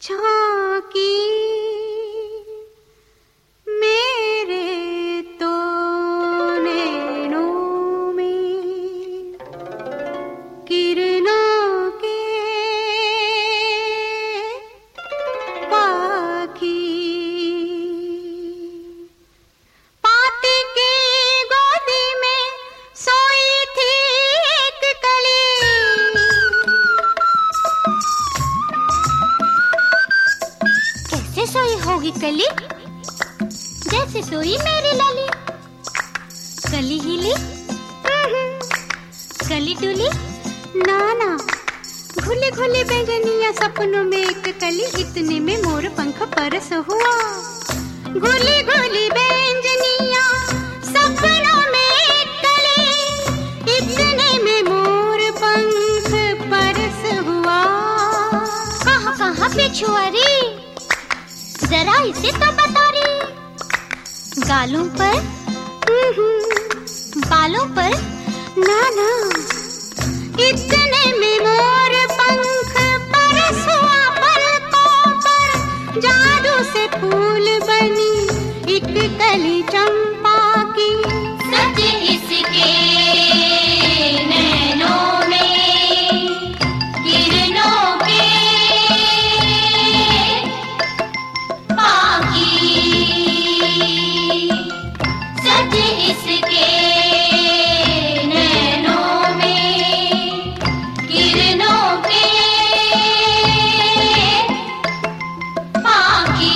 झांकी मेरे तो नैनों में किरणों के पाखी पाती की गोदी में सोई थी एक कली। कैसे सोई होगी कली? जैसे सोई मेरी लली। कली हिली, कली डुली, नाना घुली घुली बैंगनिया सपनों में एक कली, इतने में मोर पंख परस हुआ। घुली घुली बैंगनिया सपनों में एक कली, इतने में मोर पंख परस हुआ। कहाँ कहाँ पे छुआरी, जरा इसे तो बता री। गालों पर, बालों पर, नाना इतने में मोर पंख परस हुआ। पलकों पर जादू से फूल बनी एक कली चंपा की। सच इसके नैनों में किरणों के पाखी। सच इसके नैनों में किरणों के पाखी।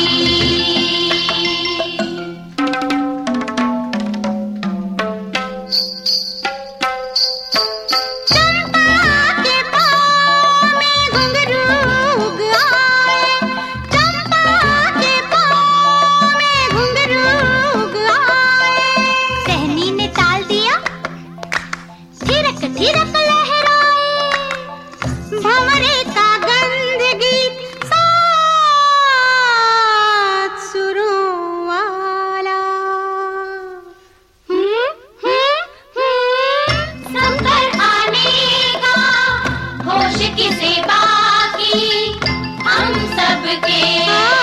चंपा के पाँव में घुंघरू उग आए, चंपा के पाँव में घुंघरू उग आए। टहनी ने ताल दिया, थिरक थिरक लहराए। भंवरे का गंध गीत सात सुरों वाला। संभर आने का होश किसे बाकी, हम सबके